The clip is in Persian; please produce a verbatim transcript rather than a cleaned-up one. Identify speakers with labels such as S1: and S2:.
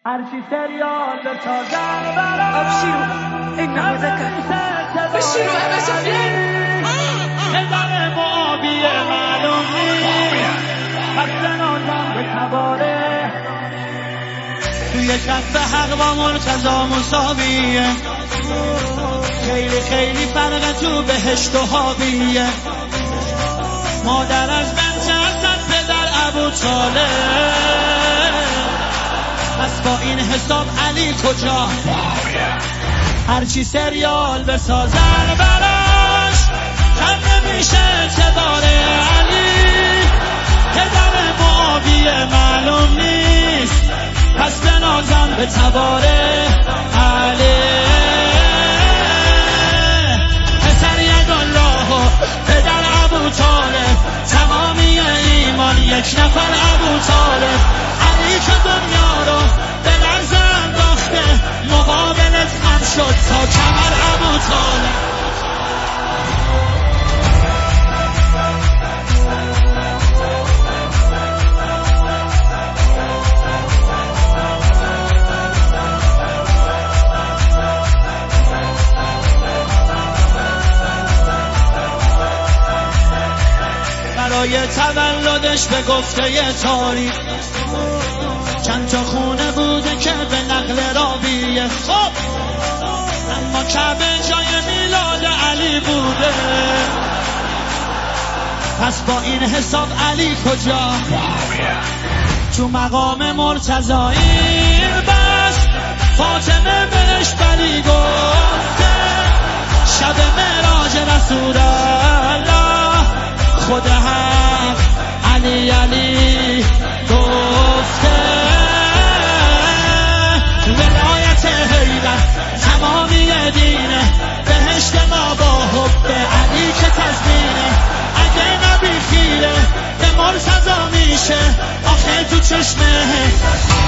S1: هرچی سریال بسازن برای
S2: أبشروا إنه ذكر بشروا أبا سفيان
S1: نظر معابی معلوم نیست پس نازم به تباره توی کف حق و مرتضا مساویه خیلی خیلی فرق تو بهشت و حاویه مادر از بنت حسن پدر ابو طالب پس با این حساب علی کجا هرچی سریال بسازن براش کم نمیشه اعتبار علی پدر معاویه معلوم نیست پس بنازم به تبار علی پسر یدالله پدر ابو طالب تمامی ایمان یک نفر ابو طالب علی که دنیا رو به لرز انداخته مقابلت خم شد تا کمر ابو طالب برای تولدش به گفته ی تاریخ چند تا خونه بوده که به نقل راویه خب اما کعبه جای میلاد علی بوده پس با این حساب علی کجا تو مقام مرتضایی بس فاطمه بهش بلی گفته شب معراج رسول الله خود حق علی علی گفته ولایت حیدر تمامی دینه بهشت ما با حب علی که تزمینه اگه نبی خیره به مرتضا میشه آخه تو چشمه